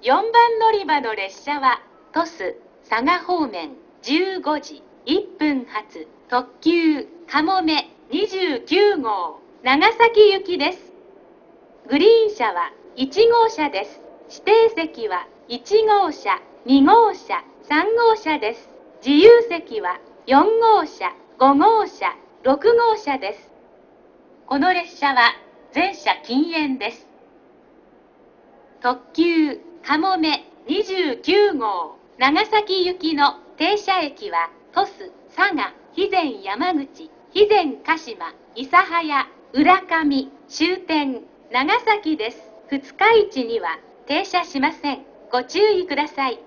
4番乗り場の列車は、鳥栖、佐賀方面15時1分発、特急かもめ29号、長崎行きです。グリーン車は1号車です。指定席は1号車、2号車、3号車です。自由席は4号車、5号車、6号車です。この列車は全車禁煙です。特急かもめ29号、長崎行きの停車駅は鳥栖、佐賀、肥前山口、肥前鹿島、諫早、浦上、終点、長崎です。二日市には停車しません。ご注意ください。